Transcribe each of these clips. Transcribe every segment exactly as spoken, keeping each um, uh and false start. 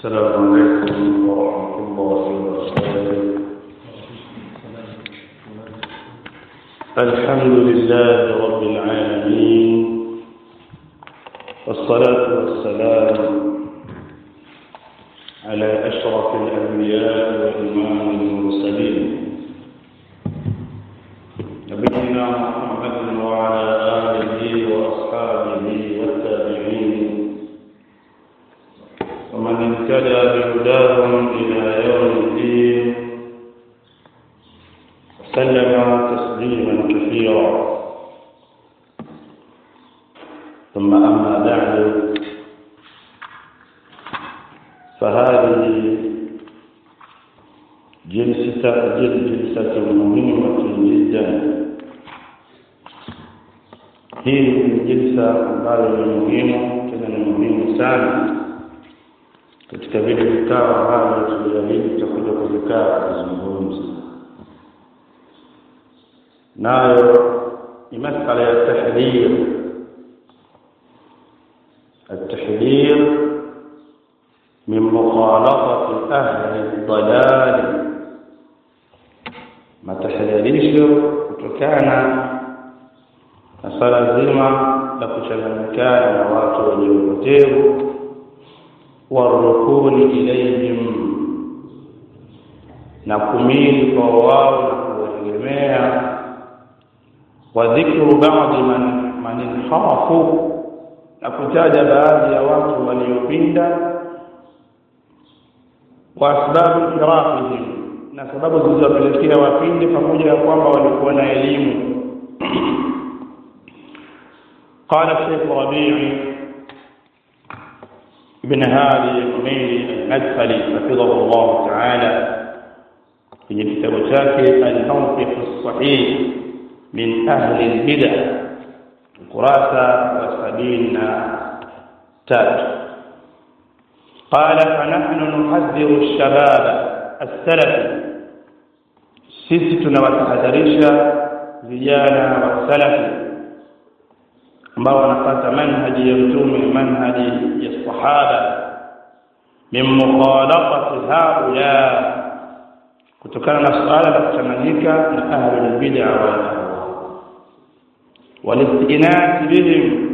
السلام عليكم ورحمة الله وبركاته. الحمد لله رب العالمين، والصلاة والسلام على أشرف الأنبياء وإمام المرسلين نبينا محمد وعلى آله وأصحابه والتابعين ومن اهتدى بهداهم إلى يوم الدين وسلم تسليما كثيرا. ثم أما بعد، فهذه جلسة جلسة مهمة جدا. هي جلسة ambayo ni muhimu, tena ni muhimu sana katika vile vikao ambavyo tulijadili tutakuja kuvikaa kuzungumza. Nayo ni masala ya tahdhir. التحذير من مخالطة أهل الضلال، ما تحذيرisho kutokana na swala zima la kuchanganyikana na watu wenye upotevu, warukuni ilayhim, na kumili kwa wao na kuwategemea, wa dhikru ba'd man man inhafu, na kutaja baadhi ya watu waliopinda, kwa sababu firaqihim, na sababu zilizopelekea wapinde, pamoja na kwamba walikuwa na elimu. قال الشيخ ربيع ابن هادي الحميري المدخلي حفظه الله تعالى في كتابه الموقف الصحيح من أهل البدع، قراسة وسبعين تاج. قال: فنحن نحذر الشباب السلفي، sisi tunawatahadharisha vijana wa salafi ambao wanafuata manhaji ya mtume, manhaji ya sahaba, min mukhalafati haula, kutokana na suala la kuchanganyika na ahlul bid'a wal ahwa, walistinas bihim,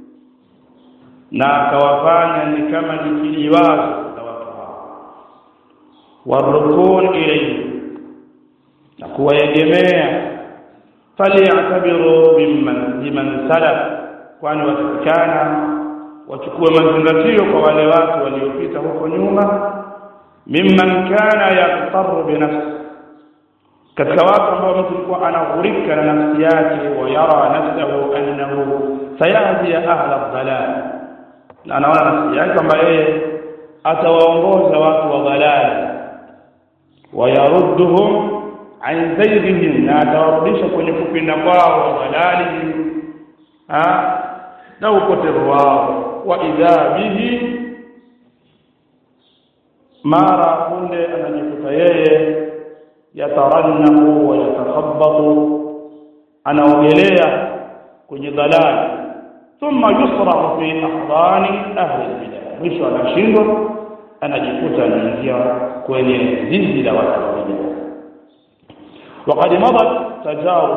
na kawafanya ni kama ni kiliwazo na watu hao, warukun ilayhi, na kuwaegemea, faliyatabiru bimman biman salaf, kwani watakana wachukue mazingatio kwa wale watu waliopita huko nyuma, mimman kana yaqtaru bi nafsi, katika watu ambao mtu alikuwa anaghurika na nafsi yake, wa yara nafsahu annahu sayahdi ahla ad-dalal, na anaona nafsi yake kwamba yeye atawaongoza watu wa dalal, wa yarudduhum an zaydihim, na atawarudisha kwenye kupinda kwao wa dalalihim, ha na upotevu wao. Wa idha bihi, mara kunde anajikuta yeye yatarannahu wa yatakhabbatu, anaogelea kwenye dalali, thumma yusrahu fi ahdani ahli al-bid'ah, mwisho anashindwa, anajikuta anaingia kwenye zizi la watu wa bid'ah. وقد مضت تجارب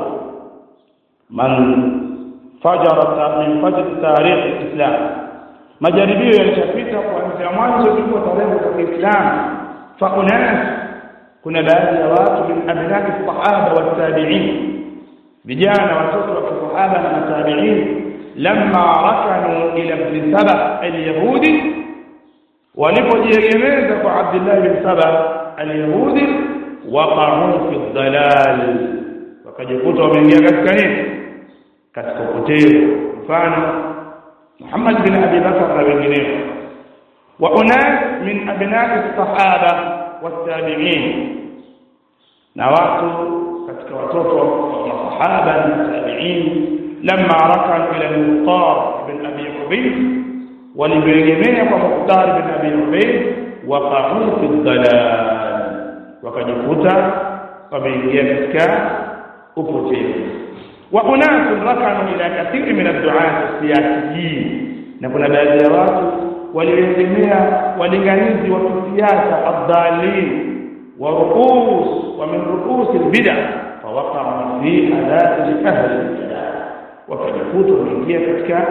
من فجرت من فجر تاريخ الإسلام، majaribio yalishapita kuanzia mwanzo wa tarehe za Kiislamu. Fa unas, kuna baadhi ya watu min abnai sahaba wa tabi'in, vijana watoto wa sahaba na tabi'in, lamma rakanu ila ibn Saba al-Yahudi, walipojiegemeza kwa Abdullah ibn Saba al-Yahudi, waqa'u fi ad-dalal, wakajikuta wameingia katika nini? Katika upotevu. Mfano Muhammad bin Abi Bakr na wengineo. Wa unas min abna'i as-sahaba wat-tabi'in, na watu katika watoto wa sahaba na tabi'in, lamma rakanu ila Mukhtar bin Abi Ubayd, walibegemea kwa Mukhtar bin Abi Ubayd, waqa'u fi ad-dalal, wakajikuta wameingia katika upotevu. Wa unas rakanu ila kathiri min ad-du'at as-siyasiyin, na kuna baadhi ya watu walioegemea walinganizi wa kisiasa adhalin wa ruus wa min ruus albid'a fawaqa'u fi hadat ahli al-bid'ah wakajikuta wameingia katika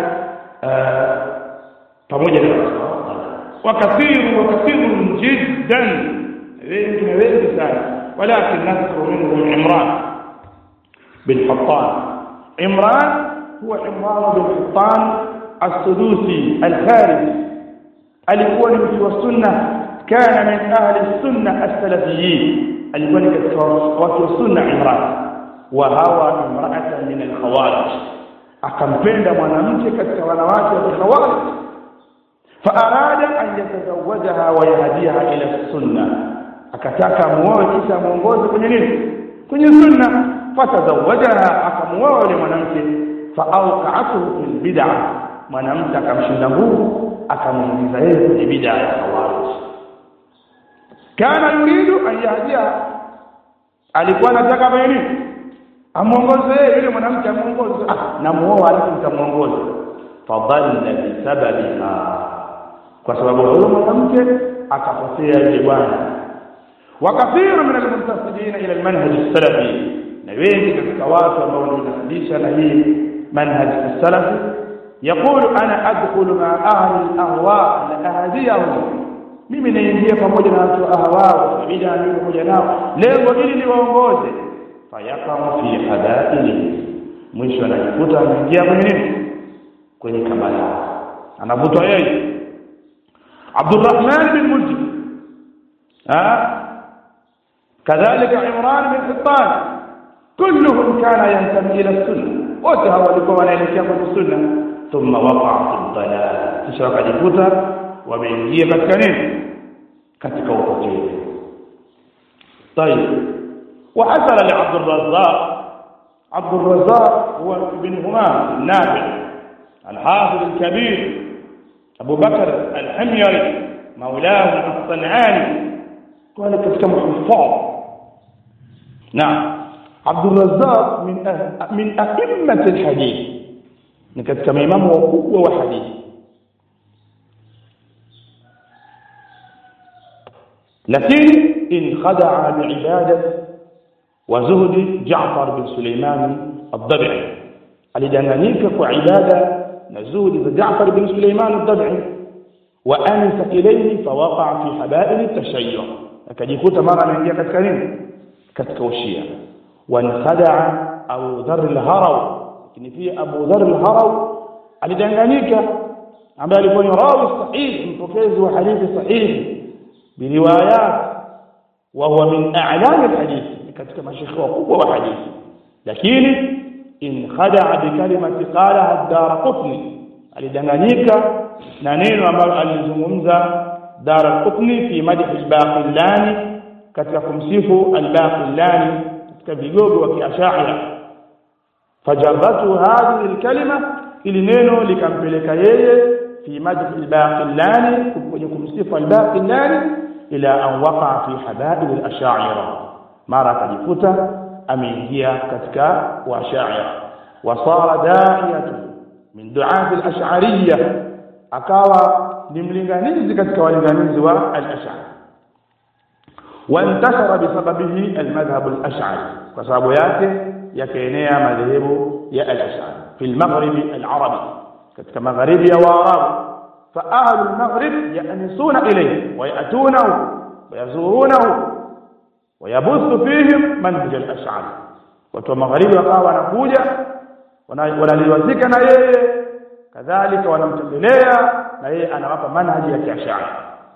pamoja na wakathiru wakathiru jiddan wengi wengi sana walakin nadhkuru minhum Imran bin Hattan Imran huwa Imran bin Hattan as-Sudusi al-Khariji alikuwa ni mtu wa sunna kana min ahli sunna as-salafiyyin alikuwa ni katika watu wa sunna Imran wa hawa imra'atan min al-khawarij akampenda mwanamke katika wanawake wa khawarij faarada an yatazawwajaha wa yahdiha ila sunna akataka muoe kisha muongoze kwenye nini kwenye sunna fatazawwajaha akamuoa yule mwanamke faawqa'atuhu fil bid'ah mwanamke akamshinda nguvu akamuingiza yeye kwenye bid'a ya khawarij kana yuridu an yahdiha alikuwa anataka fanye nini amuongoze yule mwanamke amuongoze ah na muoa alafu mtamuongoza fadalla bi sababiha kwa sababu huyo mwanamke akapotea yule bwana wakathiru min al-muntasidina ila al-manhaj as-salafi na wengi katika watu ambao wanafundisha na hii manhaj as-salafi yaqulu ana adkhulu ma ahli al-ahwa la ahdiyahum mimi naingia pamoja na watu ahwa wa bid'a mimi pamoja nao lengo hili liwaongoze fayaqamu fi hadaili mwisho anajikuta anaingia kwenye nini kwenye kabala anavutwa yeye Abdurrahman bin Muljim ah kadhalika Imran bin Hattan kulluhum kana yantami ila sunna wote hawa walikuwa wanaelekea kwenye sunna thumma waqa'a fi dalal kisha wakajikuta wameingia katika nini katika upotevu طيب وحصل لعبد الرزاق عبد الرزاق هو ابن همام النافع الحافظ الكبير أبو بكر الحميري مولاه الصنعاني قال كتكم حفاظ نعم عبد الرزاق من أه... من أئمة الحديث كتكم إمام وقوة وحديث لكن انخدع بعبادة وزهد جعفر بن سليمان الضبعي alidanganyika kwa ibada na zuhudi za Jaafar bin Sulaiman al-Dab'i wa anisa ilayhi fawaqa fi habail at-tashayyu akajikuta mara anaingia katika nini katika ushia wa khada'a Abu Dharr al-Harawi lakini pia Abu Dharr al-Harawi alidanganyika ambaye alikuwa ni rawi sahih mpokezi wa hadithi sahihi biriwayat wa huwa min a'lam al-hadith katika mashayikh wakubwa wa hadithi lakini in khada'a bi kalimati qalaha ad-Daraqutni alidanganyika na neno ambalo alizungumza Daraqutni fi madh al-Baqillani katika kumsifu al-Baqillani katika vigogo wa kiashaira fajarratu hadhihi al-kalima ili neno likampeleka yeye fi madh al-Baqillani kwenye kumsifu al-Baqillani ila an waqa fi habail al-ashaira mara kajikuta ameingia katika washaira wasara da'iyatu min du'at al-ash'ariyya akawa ni mlinganizi katika walinganizi wa al-ash'ari وانتشر بسببه المذهب الأشعري وسبب yake yakaenea madhehebu ya al-ash'ari fi al-maghrib al-arabi katika magharibi ya waarabu fa ahlu al-maghrib ya'nisuna ilayhi wa ya'tunahu wa yazurunahu wa yabuthu fihim manhaj al-ash'ari watu wa magharibi wakawa wanakuja wanaliwazika na yeye kadhalika wanamtembelea na yeye anawapa manhaji ya kiash'ari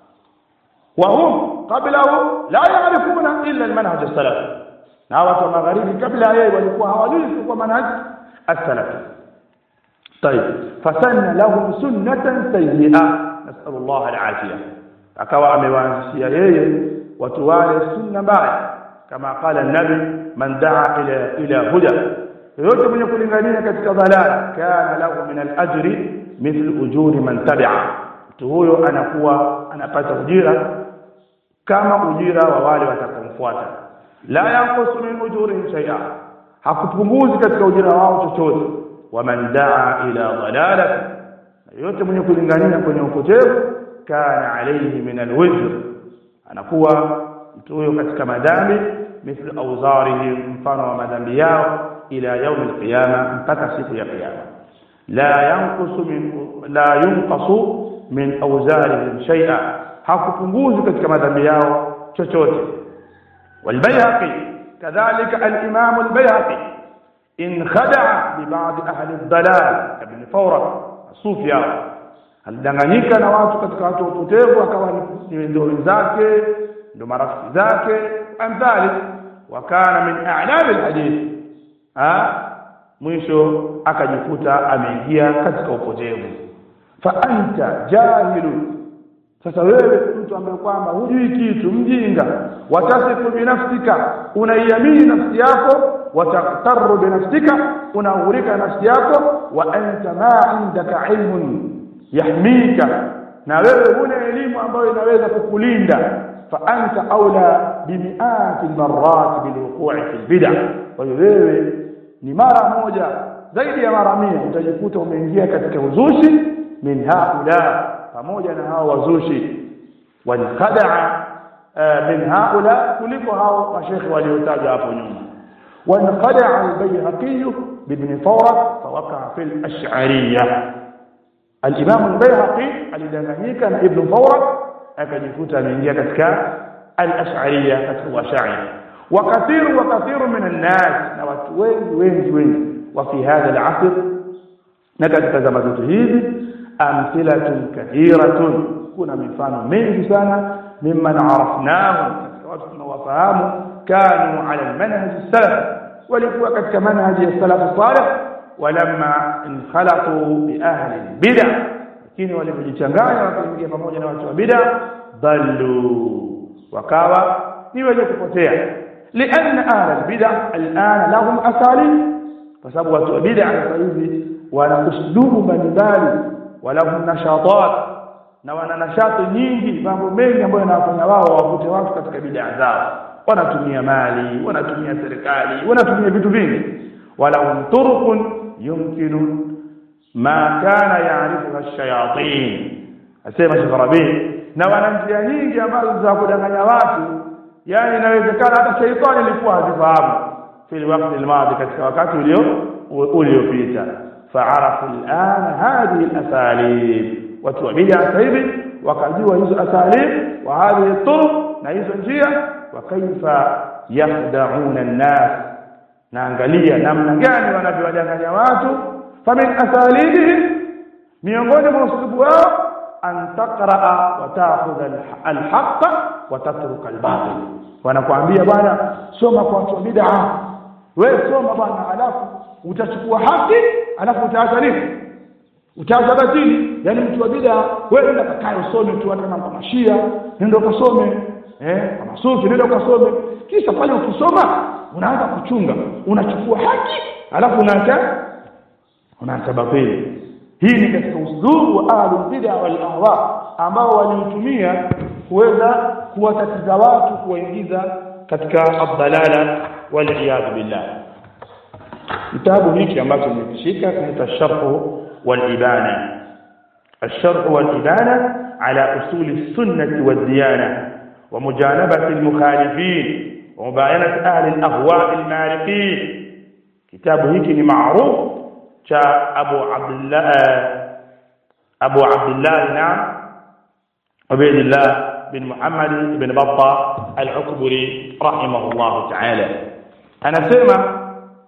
وهم قبله لا يعرفون إلا المنهج السلفي ناوة المغاربي قبل أيه walikuwa hawajui kwa manhaj as-salafi طيب فسن لهم سنة سيئة نسأل الله العافية akawa amewaanzishia yeye watu wale sunna mbaya kama qala an-nabi man daa ila ila huda yote mwenye kulingania katika dhalala kana lahu min al-ajri mithl ujuri man tabi'a mtu huyo anakuwa anapata ujira kama ujira wa wale watakomfuata la yanqusu min ujurihim shay'a hakupunguzi katika ujira wao chochote wa man daa ila dhalalati yote mwenye kulingania kwenye upotevu kana alayhi min alwizr, anakuwa mtu huyo katika madhambi mithlu awzarihi, mfano wa madhambi yao, ila yaum alqiyama, mpaka siku ya kiyama. la yanqusu min la yunqasu min awzarihim shay'a, hakupunguzi katika madhambi yao chochote. والبيهقي كذلك الإمام البيهقي إن خدع ببعض أهل الضلال كابن فورة الصوفيا alidanganyika na watu katika watu upotevu, akawa ni ndio wenzake ndio marafiki zake amthali, wakana min a'lam alhadith, ah mwisho akajikuta ameingia katika upotevu. Fa anta jahilu, sasa wewe mtu ambaye kwamba hujui kitu, mjinga, watasifu binafsika, unaiamini nafsi yako, wataqtarru binafsika, unaghurika nafsi yako, wa anta ma indaka ilmun yahmika, na wewe huna elimu ambayo inaweza kukulinda. Fa anta aula bimi'ati almarrat bilwuqu'i fil bid'ah, kwa hiyo wewe ni mara moja zaidi ya mara mia utajikuta umeingia katika uzushi. Min haula, pamoja na hao wazushi, wanqada'a min haula, kuliko hao mashekhi waliotaja hapo nyuma. Wanqada'a al-Bayhaqi ibn Fawra fawaqa fi al-Ash'ariyya, al-Imam al-Bayhaqi alidanganyika na Ibn Fawra akajikuta ameingia katika al-Ash'ariyya, katika Ash'ari. wa kathiru wa kathiru min an-nas, na watu wengi wengi wengi wa fi hadha al-'asr, na katika zama zetu hizi amthilatun kathiratun, kuna mifano mingi sana, mimman arafnahu, katika watu tunawafahamu, kanu ala almanhaj as-salaf, walikuwa katika manhaji ya salaf salih, walamma inkhalatu bi ahli bid'ah, lakini walipojichanganya wakaingia pamoja na watu wa bid'ah, dallu, wakawa ni wenye kupotea. lianna ahli al-bid'ah al'ana lahum asalib, kwa sababu watu wa bid'ah sasa hivi wana uslubu mbalimbali, walahum nashatat, na wana nashati nyingi, mambo mengi ambayo yanawafanya wao wavute watu katika bid'a zao. Wanatumia mali, wanatumia serikali, wanatumia vitu vingi. walahum turuqun yumkinu ma kana ya'rifuha ash-shayatin, asema Sheikh Rabi, na wana njia nyingi ambazo za kudanganya watu, yani inawezekana hata shaitani alikuwa hazifahamu fil waqti al-madi, katika wakati ulio uliopita. فعرف الآن هذه الأساليب، وتوبيدها سيدي وقدوا هذه الأساليب وهذه الطرق نعيش njia، وكيف يخدعون الناس، naangalia namna gani wanavyowadanganya watu. famin asalibihim, miongoni mwa uslubu wao, an taqraa wa ta'khudha al-haqq wa tatruka al-batil, wanakuambia bwana soma kwa watu wa bid'a, wewe soma bwana, alafu utachukua haki, alafu utaacha nini? Utaacha batili. Yani mtu wa bid'a, wewe nenda kakae usome tu, hata kama mashia nenda ukasome, eh kama sufi nenda ukasome, kisha pale ukisoma unaanza kuchunga, unachukua haki alafu unaacha unaacha batili. Hii ni katika uslubu wa ahlul bid'a wal ahwa ambao waliutumia kuweza kuwatatiza watu, kuwaingiza katika ad-dalala wal iyad billah. kitabu hiki ambacho nimeshika kinaitwa Sharh wal Ibana, الشرح والإبانة على أصول السنة والديانة ومجانبة المخالفين ومباينة أهل الأهواء المارقين. كتاب هيك معروف جاء أبو عبد الله أبو عبد الله نعم عبيد الله بن محمد بن بطة العكبري رحمه الله تعالى. أنا سمع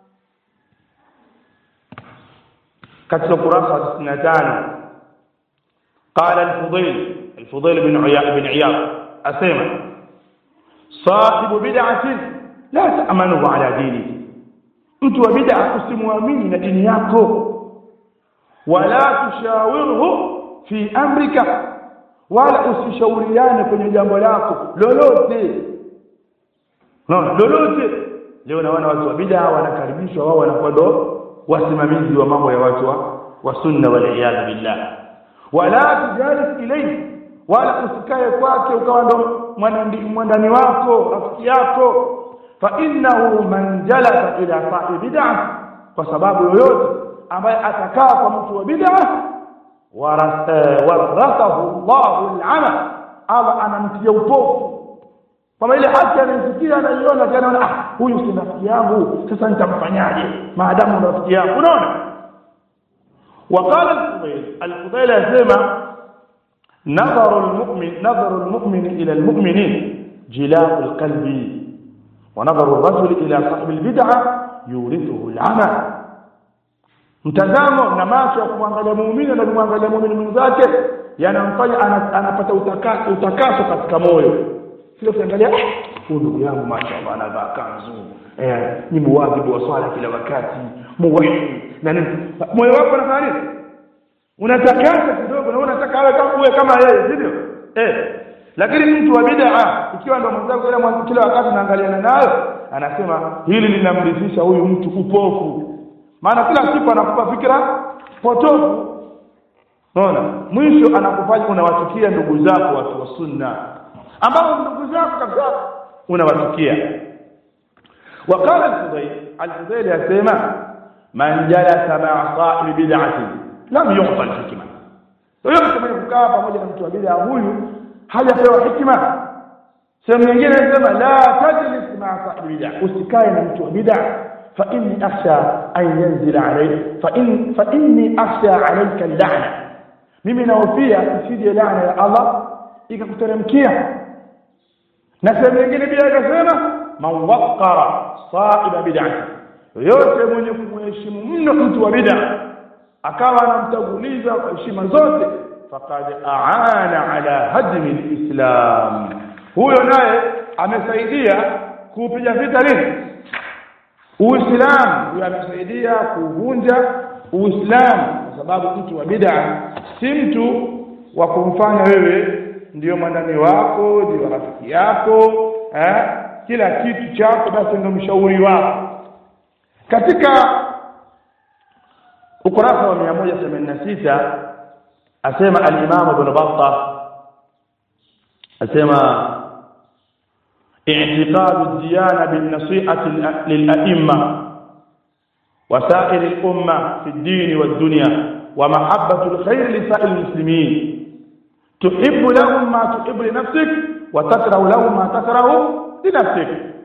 katika kurasa sitini na tano قال الفضيل الفضيل بن عياض بن عياض اسمع صاحب بدعه لا تأمنه على دينه، mtu wa bid'a usimwamini na dini yako, wala tushawirhu fi amrika, wala usishauriane kwenye jambo lako lolote. No, lolote. Leo naona watu wa bid'a wanakaribishwa, wao wanakuwa wasimamizi wa mambo ya watu wa, wa sunna wal iyad billah. Wala tujalis ilayhi, wala usikae kwake ukawa ndo mwandani wako, rafiki yako. Fa innahu man jalasa ila sahibi bid'ah, kwa sababu yoyote ambaye atakaa kwa mtu wa bid'ah, warathahu Allahu al-ama, Allah anamtia upofu kama ile haki anasikia anaiona tena, ah huyu si rafiki yangu, sasa nitamfanyaje maadamu rafiki yangu, unaona. وقال الفضيل الفضيل يسمى نظر المؤمن نظر المؤمن إلى المؤمنين جلاء القلب، ونظر الرجل إلى صاحب البدعة يورثه العمى. mtazamo na macho ya kumwangalia muumini na kumwangalia muumini mwenzake yanamfanya anapata utakaso utakaso katika moyo. Sio kuangalia huyu ndugu yangu mashaallah anavaa kanzu, eh ni muadhibu wa swala kila wakati, muwahidi na nini, moyo wako unafanya nini? Unatakasa kidogo na unataka awe kama uwe kama yeye, sivyo? Eh lakini mtu wa bid'a ikiwa ndo mwenzako kila mwanzo kila wakati anaangaliana nayo, anasema hili linamrithisha huyu mtu upofu, maana kila siku anakupa fikra potofu. Unaona, mwisho anakufanya unawachukia ndugu zako watu wa sunna ambao ndugu zako kabisa unawachukia. وقال الفضيل الفضيل يسمى من جلس مع صاحب بدعه لم يعطى الحكمه. Yoyote mwenye kukaa pamoja na mtu wa bid'a huyu hajapewa hikima. Sehemu nyingine inasema la tajlis ma'a sahibi bid'a, usikae na mtu wa bid'a, fa inni akhsha an yanzila alayhi fa in fa inni akhsha alayka al-la'na, mimi naofia isije laana ya Allah ikakuteremkia. Na sehemu nyingine pia ikasema man waqqara sahiba bid'ati, yote mwenye kumheshimu mno mtu wa bid'a akawa anamtanguliza kwa heshima zote, faqad aana ala hadmi al-islam, huyo naye amesaidia kupiga vita nini Uislamu. Huyo amesaidia kuvunja Uislamu, kwa sababu mtu wa bid'a si mtu wa kumfanya wewe ndio mwandani wako, ndio rafiki yako, eh kila kitu chako basi ndio mshauri wako. Katika ukurasa wa mia moja themanini na sita asema al-Imam Ibn Battah asema i'tiqad ad-diyana bin-nasihati lil-a'imma wa sa'ir al-umma fi ad-din wad-dunya wa mahabbatu al-khayr li sa'il al-muslimin, tuhibbu lahum ma tuhibbu li nafsik wa takrahu lahum ma takrahu li nafsik.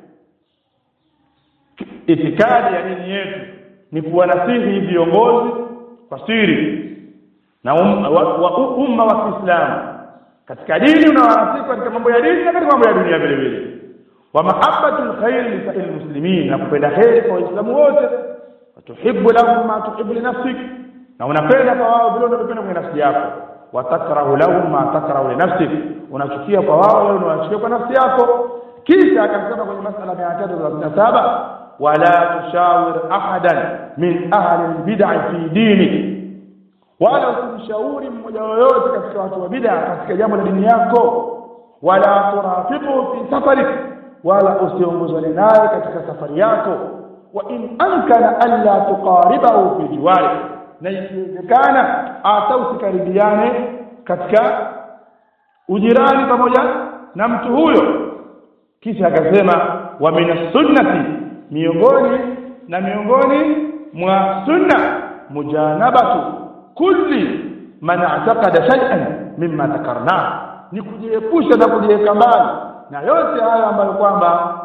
Itikadi ya dini yetu ni kuwanasihi viongozi kwa siri na umma wa umma wa Kiislamu katika dini, unawanasihi katika mambo ya dini na katika mambo ya dunia vile vile, wa mahabbatul khair li sa'il muslimin, na kupenda kheri kwa waislamu wote, wa tuhibbu lahum ma tuhibbu li nafsik, na unapenda kwa wao vile unavyopenda kwa nafsi yako, wa takrahu lahum ma takrahu li nafsik, unachukia kwa wao vile unachukia kwa nafsi yako. Kisha akasema kwenye masala mia tatu thelathini na saba wala tushawir ahadan min ahli albid'ah fi dini, wala usimshauri mmoja yoyote katika watu wa bid'a katika jambo la dini yako, wala turafiqu fi safarik, wala usiongozane naye katika safari yako, wa in amkana alla tuqaribahu fi jiwari, na ikiwezekana hata usikaribiane katika ujirani pamoja na mtu huyo. Kisha akasema wa minas sunnati, miongoni na miongoni mwa sunna mujanabatu kulli man i'taqada shay'an mimma dhakarna, ni kujiepusha na kujiweka mbali na yote haya ambayo kwamba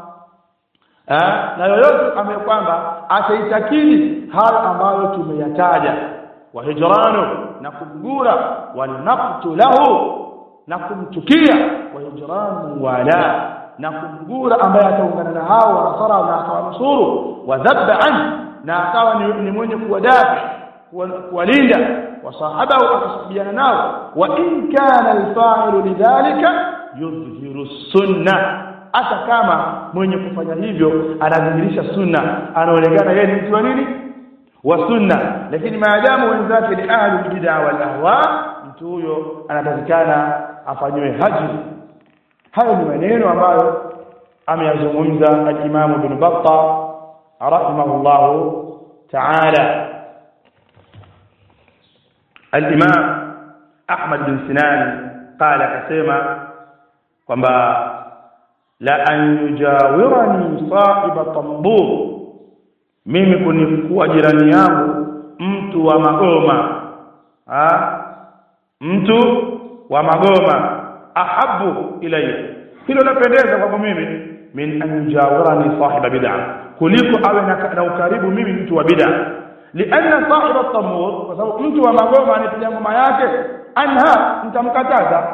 eh na yoyote ambayo kwamba ataitakidi haya ambayo tumeyataja, wa hijranu, na kumgura, wa naqtu lahu, na kumchukia, wa hijranu wala, na kumgura ambaye ataungana na hao wa nasara na akawanusuru, wa dhabba an, na akawa ni mwenye kuwadafi kuwalinda, wa sahabahu akasubiana nao, wa in kana al-fa'ilu lidhalika yudhhiru sunna, hata kama mwenye kufanya hivyo anadhihirisha sunna, anaonekana yeye ni mtu wa nini wa sunna, lakini maadamu wenzake ni ahli bid'ah wal ahwa, mtu huyo anatakikana afanywe haji. Hayo ni maneno ambayo ameyazungumza al-Imam Ibn Battah rahimahullah ta'ala. Al-Imam Ahmad bin Sinan qala, kasema kwamba la an yujawirani sahiba tambur, mimi kunikuwa jirani yangu mtu wa magoma, ah mtu wa magoma ahabu ilayya, hilo lapendeza kwa mimi, min an yujawirani sahiba bid'ah, kuliko awe na ukaribu mimi mtu wa bid'ah. Lianna sahiba at-tamur, kwa sababu mtu wa magoma anipiga ngoma yake, anha, nitamkataza.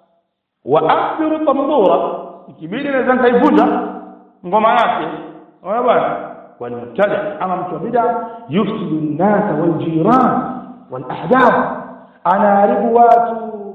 Wa akthiru tamdura, ikibidi naweza nikaivunja ngoma yake. Unaona bwana, wal mubtadi ama mtu wa bid'ah yufsidu an-nas wal jiran wal ahdath, anaharibu watu,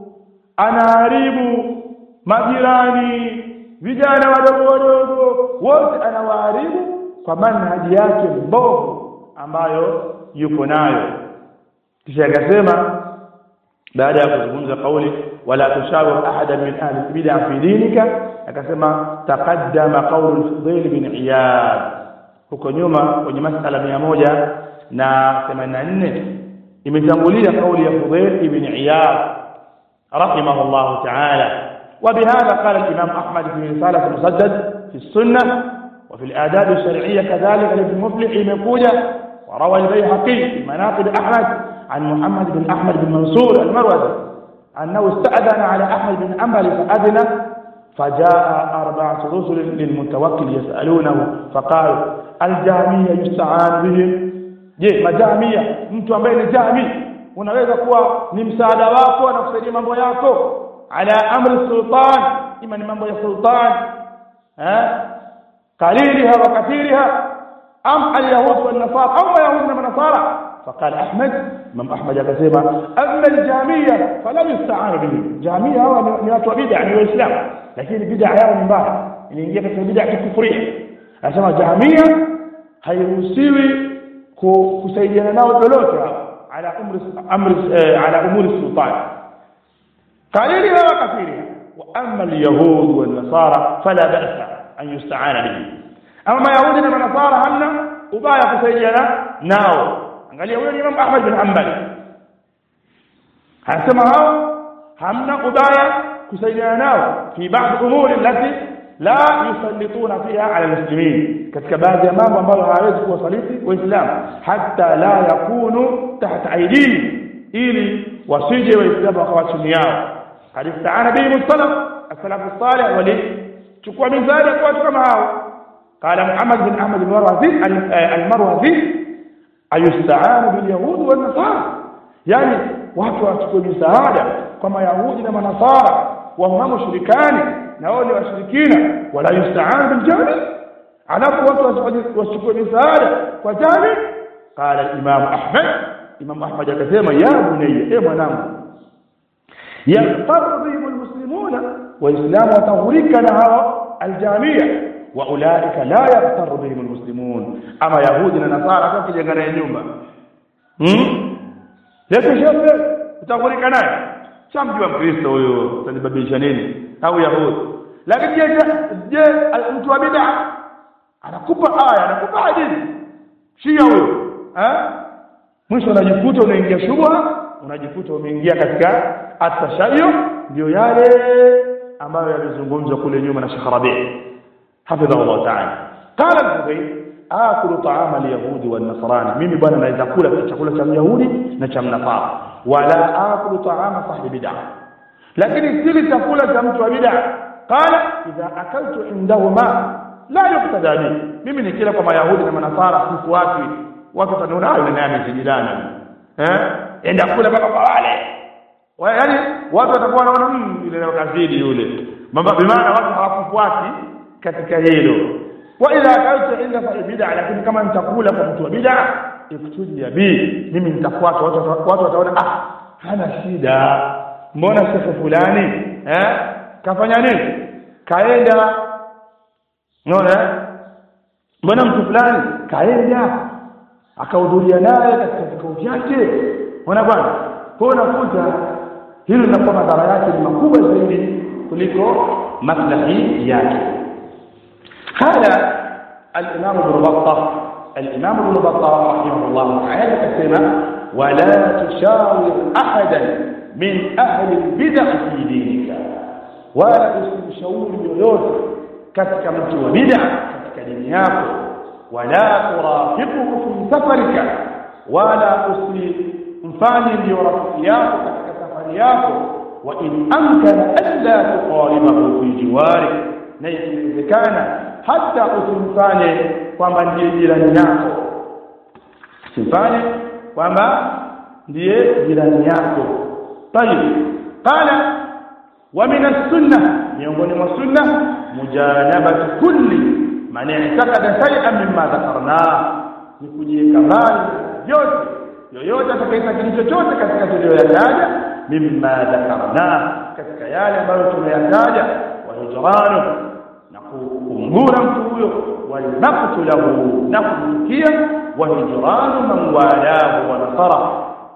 anaharibu majirani, vijana wadogo wadogo wote anawaharibu kwa manhaji yake mbovu ambayo yuko nayo. Kisha akasema baada ya kuzungumza kauli wala tushawir ahadan min ahli bid'ah fi dinika, akasema taqaddama qawl al-Fudayl bin Iyad, huko nyuma kwenye masala mia moja na themanini na nne imetangulia kauli ya Fudayl ibn Iyad rahimahullah ta'ala. وبهذا قال الإمام أحمد في رسالة مسدد في السنة وفي الآداب الشرعية كذلك لابن مفلح مقولة. وروى البيهقي في مناقب أحمد عن محمد بن أحمد بن منصور المروزي أنه استأذن على أحمد بن حنبل فأذن، فجاء أربعة رسل للمتوكل يسألونه فقال الجهمية يستعان بهم. je majamia, mtu ambaye ni jahmi unaweza kuwa ni msaada wako na kusaidia mambo yako ala amri sultan, ima ni mambo ya sultan eh qaliliha wa kathiriha, am al-yahud wal nasara au yahud na nasara. فقال احمد امام احمد akasema amma al-jahmiyya falam yusta'an bihim, jahmiyya hawa ni watu wa bid'ah, ni waislamu lakini bid'ah yao ni mbaya, inaingia katika bid'ah ya kufria. Anasema jahmiyya hairuhusiwi kusaidiana nao lolote ala amri amri ala umuri sultan qaliliha wa kathiriha. wa amma al-yahud wal nasara fala ba'sa an yusta'ana bihim, ama yahudi na nasara hamna ubaya kusaidiana nao. Angalia huyo ni Imam Ahmad bin Hanbal, anasema hao hamna ubaya kusaidiana nao fi baadhi umuri allati la yusallituna fiha ala almuslimin, katika baadhi ya mambo ambayo hawezi kuwasaliti waislamu, hatta la yakunu tahta aidihim, ili wasije waislamu kwa chini yao. Qad ista'ana bihi mustalaf as-salaf as-salih wali chukua mizani kwa watu kama hao. Qala Muhammad bin Ahmad al-Marwazi al-Marwazi ayusta'anu bil yahud wal nasara, yani watu wachukue msaada kwa mayahudi na manasara wa hum mushrikani, na wao ni washirikina. Wala yusta'anu bil jahmi, alafu watu wachukue msaada kwa jahmi. Qala al-Imam Ahmad, Imam Ahmad akasema ya bunayya, e mwanangu, yaqtarbu al-muslimuna wa islamu watahurika na hao al-jahmiyya wa ulaika la yaqtarbu bihim al-muslimun, ama yahudi na nasara kwa kujenga naye nyumba hmm leo shehe utahurika naye, chamjua mkristo huyo utanibadilisha nini au yahudi. Lakini je je mtu wa bid'ah anakupa aya, anakupa hadithi, shia huyo eh mwisho unajikuta unaingia shubha, unajikuta umeingia katika at-tashayyu, ndio yale ambayo yalizungumzwa kule nyuma na Sheikh Rabi' حفظه الله تعالى. قال الفضيل آكل طعام اليهود والنصراني, mimi bwana naweza kula chakula cha Yahudi na cha Mnasara, wala akulu taama sahibi bid'ah, lakini sili chakula cha mtu wa bid'ah. Qala idha akaltu indahuma la yuqtada bi, mimi nikila kwa Mayahudi na Manasara sifuati watu wataniona hayo na yamejidana eh enda kula mpaka kwa wale wa, yani watu watakuwa wanaona mmm ile kazidi yule mambo, kwa maana watu hawakufuati katika hilo. Wa idha akaltu inda sahibi bid'ah, lakini kama nitakula kwa mtu wa bid'ah iktudia bi, mimi nitafuata watu, watu wataona ah hana shida, mbona shekhe fulani eh kafanya nini, kaenda unaona, mbona mtu fulani kaenda akahudhuria naye katika vikao vyake, unaona bwana. Kwa unakuta hilo linakuwa madhara yake ni makubwa zaidi kuliko maslahi yake. قال الإمام ابن بطة الإمام ابن بطة رحمه الله تعالى كما ولا تشاور أحدا من أهل البدع في دينك, ولا تشاور yoyote katika mtu wa bid'a katika dini yako, wala turafiquhu fi safarika, wala usimfanye ndio rafiki yako katika safari safari yako wa in amkana alla tuqaribahu fi jiwari na ikiwezekana hata usimfanye kwamba ndiye jirani yako usimfanye kwamba ndiye jirani yako tayeb qala wa min as-sunnah miongoni mwa sunna mujanabatu kulli man i'taqada shay'an mimma dhakarna ni kujiweka mbali yote yoyote atakayesakini chochote katika tuliyoyataja mimma dhakarna katika yale ambayo tumeyataja wa hijranu na kumhura mtu huyo wal maqtu lahu na kumkia wa hijranu man walahu wa nasara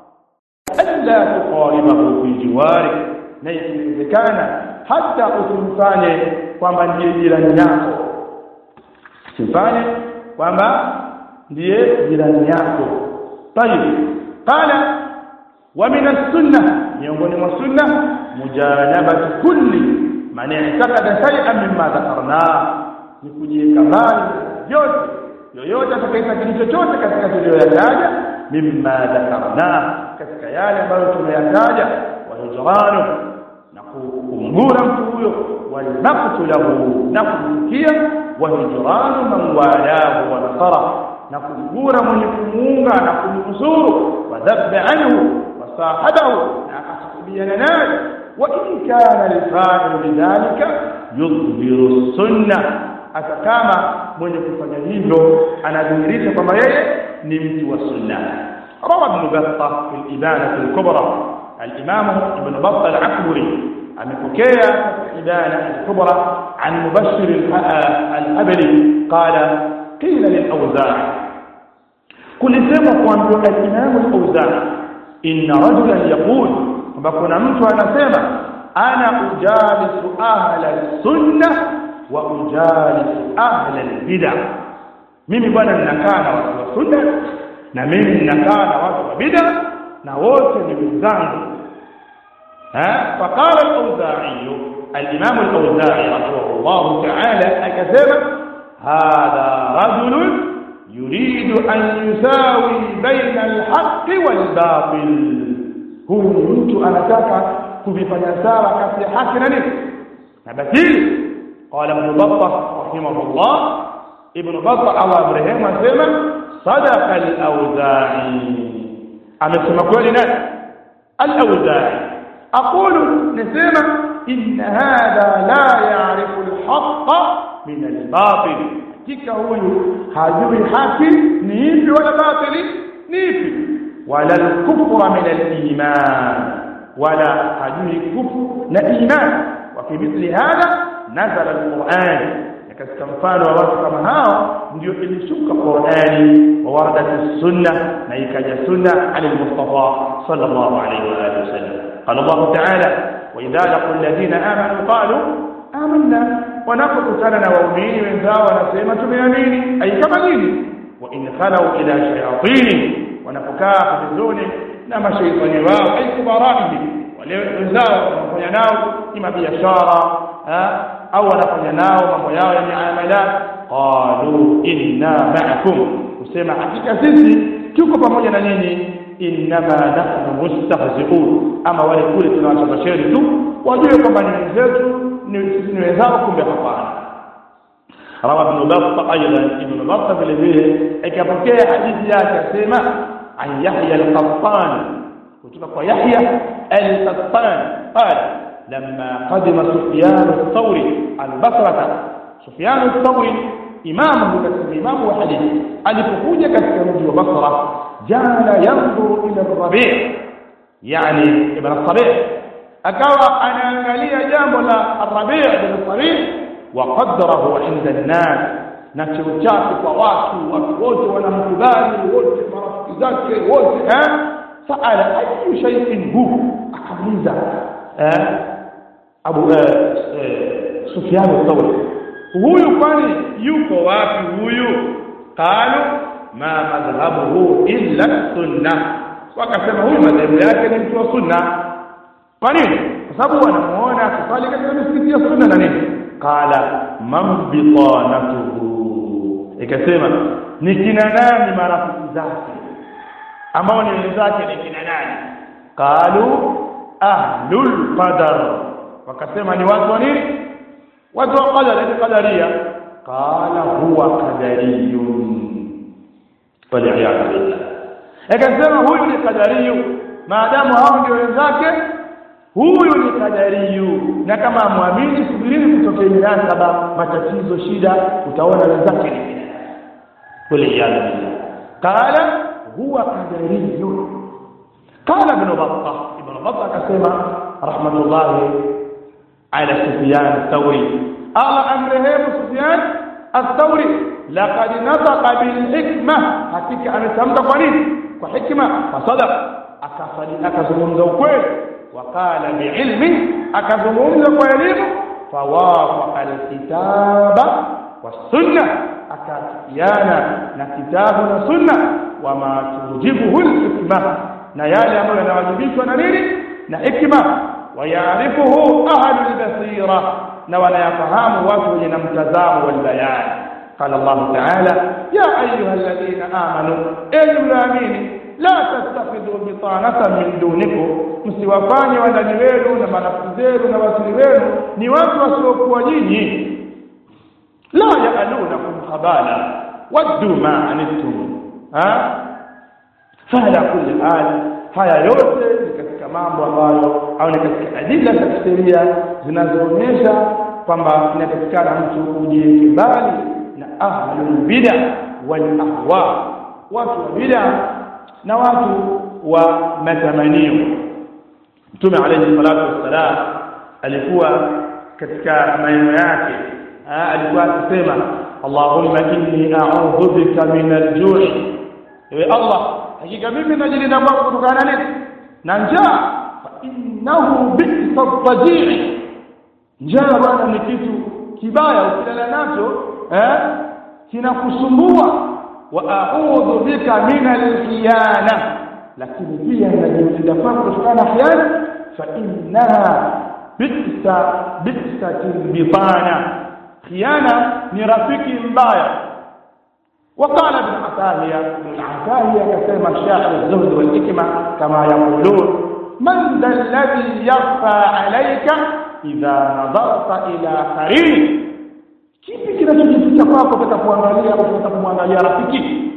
alla tuqaribahu fi jiwari na ikiwezekana hata usimfanye kwamba ndiye jirani yako usimfanye kwamba ndiye jirani yako tayeb qala wa min as-sunnah miongoni mwa sunna mujanabatu kulli man i'taqada shay'an mimma dhakarna ni kujiweka mbali yote yoyote atakayesakini chochote katika tuliyoyataja mimma dhakarna katika yale ambayo tumeyataja wa hijranu na kumhura mtu huyo wal maqtu lahu na kumkia wa hijranu man walahu wa nasara na kumhura mwenye kumuunga na kumnusuru wa dhabba anhu wa sahabahu na akasubiana naye wa in kana lifa'il bidhalika yudhiru sunnah atakama mwenye kufanya hivyo anadhihirisha kwamba yeye ni mtu wa sunna rawa ibn battah fil ibana al-kubra al-imam ibn battah al-akbari amepokea ibana al-kubra an mubashir al-abli qala qila lil-awza'i kulisema kwamba al-imam al-awza'i inna rajulan yaqul kwamba kuna mtu anasema ana ujalisu ahla sunnah wa ujalisu ahla al-bid'ah mimi bwana ninakaa na watu wa sunna na mimi ninakaa na watu wa bid'ah na wote ni wenzangu ha faqala al-awza'i al-imam al-awza'i rahimahullah ta'ala akasema hadha rajul yuridu an yusawi baina al-haqqi wal-batil huyu mtu anataka kuvifanya sawa kati ya haki na nini na batili قال ابن بطة رحمه الله ابن بطة الله ابراهيم اسمع صدق الاوزاعي امسما كل ناس الاوزاعي اقول نسمع ان هذا لا يعرف الحق من الباطل كيف هو هاجوي حق نيفي ولا باطل نيفي ولا الكفر من الايمان ولا هاجوي كفر لا ايمان وفي مثل هذا نزل القرآن katika mfano wa watu kama hao ndio ilishuka Qur'ani wa waradat as-sunnah na ikaja sunna ali al-Mustafa sallallahu alayhi wa alihi wasallam qala Allah ta'ala wa idha laqul ladina amanu qalu amanna wa naqutana na waumini wenzao wanasema tumeamini ai kama nini wa in khalu ila shayatin wanapokaa pembezoni na mashaitani wao ai kubaraihi wale wenzao wanafanya nao ima biashara au wanafanya nao mambo yao ya miamala qalu inna ma'akum kusema hakika sisi tuko pamoja na nyinyi inma nahnu mustahzi'un ama wale kule tunawachapasheri tu wajue kwamba ni wenzetu ni sisi ni wenzao kumbe hapana rawa ibn battah aidan ibn battah vile vile akapokea hadithi yake akasema an yahya al-qattan kutoka kwa yahya al-qattan qala لما قدم سفيان الثوري البصرة سفيان الثوري إمامه كالإمام وحديث alipokuja katika mji wa Basra jana yanzuru ila Rabi' yani ibn Rabi' akawa anaangalia jambo la Rabi' ibn Rabi' wa qaddarahu 'inda an-nas na cheo chake kwa watu watu wote wanamkubali wote marafiki zake wote eh saala ayu shay'in hu akamuliza eh Abu Sufyan al-Thawri huyu kwani yuko wapi huyu qalu ma madhhabuhu illa sunnah wakasema huyu madhehebu yake ni mtu wa sunna kwa nini kwa sababu wanamuona akifali katika misikiti ya sunna na nini qala man bitanatuhu ikasema ni kina nani marafiki zake ambao ni wenzake ni kina nani qalu ahlul qadar, wakasema ni watu wa nini? Watu wa qadar, ni qadaria. Qala huwa qadariyun, waliyadu billah. Akasema huyu ni qadariyu, maadamu hao ndio wenzake, huyu ni qadariyu. Na kama muamini, subirini kutokea minasaba, matatizo, shida, utaona wenzake ni waliyadu billah. Qala huwa qadariyun. قال ابن بطة ابن بطة كسمة رحمة الله على سفيان الثوري، قال أمره سفيان الثوري لقد نطق بالحكمة، حقيقة أن تمتق وليه وحكمة، فصدق أكزمون ذوكوه، وقال بعلم أكزمون ذوكوه، فوافق الكتاب والسنة، أكتيانا نكتابنا السنة وما توجبه الحكمة، na yale ambayo yanawajibishwa na nini? Na hikma. Wayaarifuhu ahlul basira, na wanayafahamu watu wenye mtazamo wal bayan. Qala Allah ta'ala ya ayyuhalladhina amanu ayyuhamini la tattakhidhu bitanatan min dunikum, msiwafanye wandani wenu na marafiki zenu na wasiri wenu ni watu wasiokuwa nyinyi. La ya'alunakum khabala waddu ma anittum. Ha? Fala kulli hal, haya yote ni katika mambo ambayo au ni katika adila za kisheria zinazoonyesha kwamba inapatikana mtu kujikubali na ahlul bid'ah wal ahwa, watu wa bid'ah na watu wa matamanio. Mtume alayhi salatu wassalam alikuwa katika maneno yake alikuwa akisema Allahumma inni a'udhu bika min al-ju'i, ewe Allah, hakika mimi najilinda kwako kutokana na nini? Na njaa. Fa innahu bi'sa ad-daji', njaa bwana ni kitu kibaya, ukilala nacho eh kinakusumbua. Wa a'udhu bika min al-khiyana, lakini pia najilinda kwako kutokana na khiyana. Fa innaha bi'sa bi'satil bitana, khiyana ni rafiki mbaya. وقال ابن عتاهية ابن عتاهية كما شاعر الزهد والحكمة كما يقولون من ذا الذي يخفى عليك إذا نظرت إلى قرين، kipi kinachojificha kwako utakapoangalia au utakapoangalia rafiki.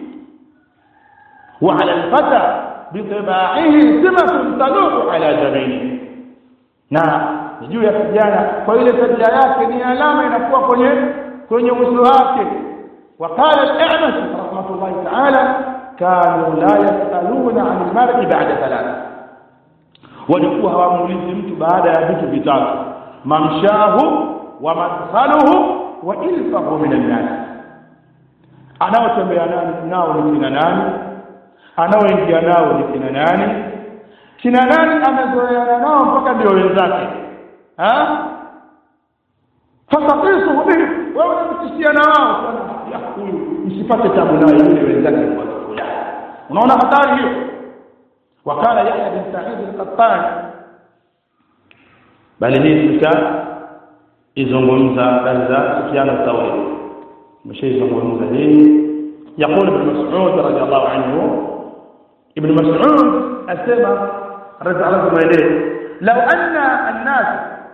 Wa ala al-fata bitibaihi simatun taduqu ala jamii, na juu ya kijana kwa ile tabia yake ni alama inakuwa kwenye kwenye uso wake. وقال الأعمش رحمة الله تعالى كانوا لا يسألون عن المرء بعد ثلاث، walikuwa hawamuulizi mtu baada ya vitu vitatu: mamshahu wa madkhaluhu wa ilfahu min an-nas, anaotembea nao ni kina nani, anaoingia nao ni kina nani, kina nani amezoeana nao mpaka ndio wenzake. Ha fasaqisu bihi, wewe unamtishia na wao ya huyu msipate tabu naye yule wenzake kwa sababu. Unaona hatari hiyo. Wakala Yahya bin Sa'id al-Qattan, bali ni tuta izungumza kaza Sufyan al-Thawri, mshizungumza hii. يقول ابن مسعود رضي الله عنه، ابن مسعود اسمع رضي الله عنه إليه: لو أن الناس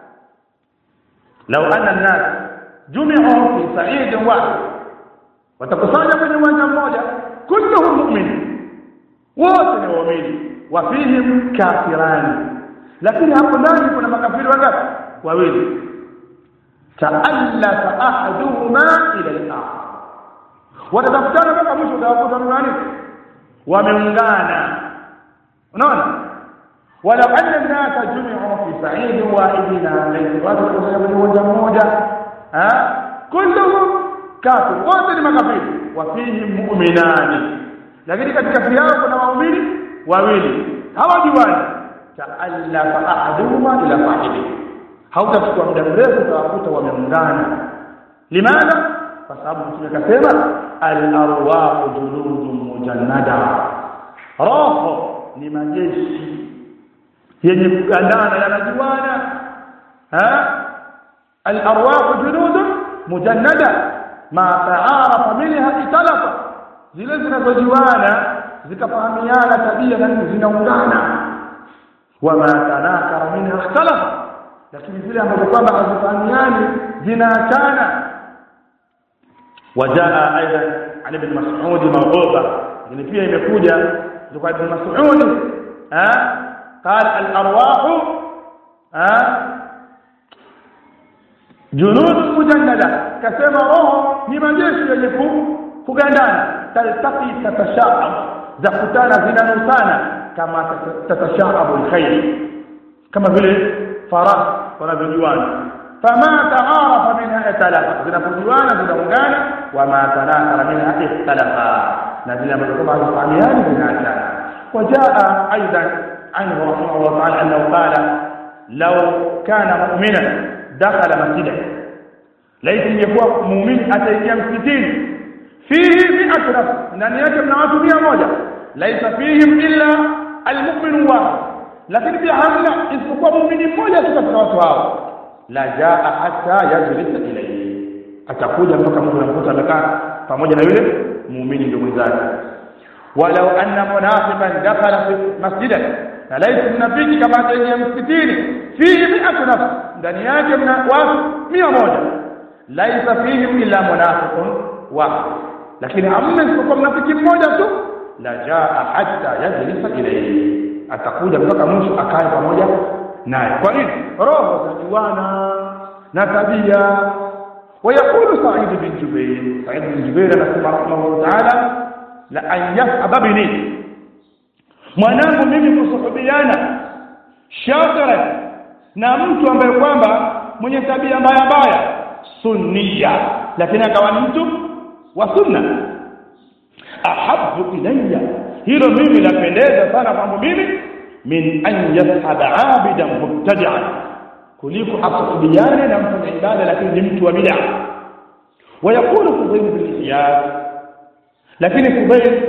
لو أن الناس جمعوا في صعيد واحد وتقصانا من uwanja mmoja كلهم مؤمن wote ni waumini wa fihim kafirani, lakini hapo ndani kuna makafiri wangapi? Wawili. Ta'allafa ahaduhuma ila al-akhar, watatafutana mpaka mwisho utawakuta nani wameungana. Unaona, wala anna an-nasa jumi'u fi sa'id wahidina laysa watu min uwanja mmoja ha kulluhum kafir, wote ni makafiri. Wa fihim mu'minani, lakini katikati yao kuna waumini wawili hawajuani. Ta'allafa ahaduhuma ila fahidi, hautachukua muda mrefu utawakuta wameungana. Limadha? Kwa sababu Mtume akasema al-arwahu juludun mujannada, roho ni majeshi yenye kugandana yanajuana. Ha al-arwahu juludun mujannada ma ta'arafa minha italafa, zile zinazojuana zikafahamiana tabia na zinaungana. wama tanakara minha ikhtalafa, lakini vile ambavyo kwamba hazifahamiani zinaachana. Wajaa aidan an ibn Mas'ud mawqufa, ni pia imekuja kutoka ibn Mas'ud eh قال الارواح ها junud mujannada, kasema roho ni majeshi yenye kugandana, taltaqi tatasha'ab, za kutana zinanusana kama tatasha'abu alkhayr, kama vile faras wanavyojuana. Fama ta'arafa minha italafa, zinapojuana zinaungana. Wama tanakara minha ikhtalafa, na zile ambazo kama hazifahamiani zinaachana. Wajaa aidan عنه رحمه الله تعالى أنه قال لو كان مؤمنا دخل مسجدا ليس يكون مؤمن أتى مسجدين فيه مئة نفس لأن يجب نعاته بها موجة ليس فيهم إلا المؤمن واحد، لكن في حملة إذا مؤمن موجة تكتواتها لا جاء حتى يجلس إليه، أتقول أنك مؤمن لك فموجة يولد مؤمن بمزاج. ولو أن منافقا دخل في مسجدا ليس منافق كما تجي مسكتين فيه مئة نفس ndani yake mna watu mia moja laisa fihim illa munafiqun wahid, lakini hamna isipokuwa mnafiki mmoja tu. La jaa hatta yajlisa ilayhi, atakuja mpaka mwisho akae pamoja naye. Kwa nini? Roho zajuana na tabia. ويقول سعيد بن جبير سعيد بن جبير رحمه الله تعالى la an yas'aba bini, mwanangu mimi kusuhubiana shatra na mtu ambaye kwamba mwenye tabia mbaya mbaya sunniya, lakini akawa ni mtu wa sunna. Ahabbu ilayya, hilo mimi lapendeza sana kwangu mimi, min an yashaba abidan mubtadi'an, kuliko asuhubiane na mtu wa ibada lakini ni mtu wa bid'a. ويقول فضيل بن عياض، لكن فضيل